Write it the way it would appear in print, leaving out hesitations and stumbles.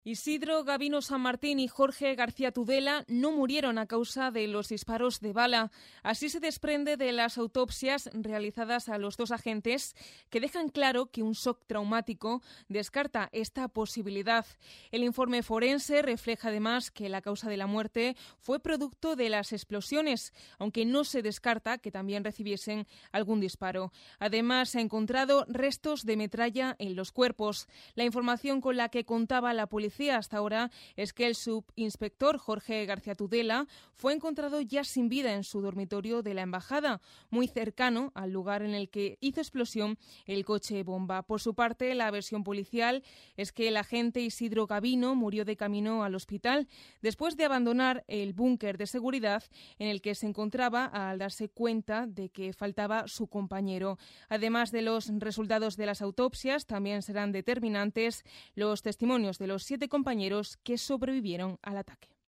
Isidro Gabino San Martín y Jorge García Tudela no murieron a causa de los disparos de bala. Así se desprende de las autopsias realizadas a los dos agentes, que dejan claro que un shock traumático descarta esta posibilidad. El informe forense refleja además que la causa de la muerte fue producto de las explosiones, aunque no se descarta que también recibiesen algún disparo. Además, se han encontrado restos de metralla en los cuerpos. La información con la que contaba la policía hasta ahora es que el subinspector Jorge García Tudela fue encontrado ya sin vida en su dormitorio de la embajada, muy cercano al lugar en el que hizo explosión el coche bomba. Por su parte, la versión policial es que el agente Isidro Gabino murió de camino al hospital después de abandonar el búnker de seguridad en el que se encontraba al darse cuenta de que faltaba su compañero. Además de los resultados de las autopsias, también serán determinantes los testimonios de los 7 compañeros que sobrevivieron al ataque.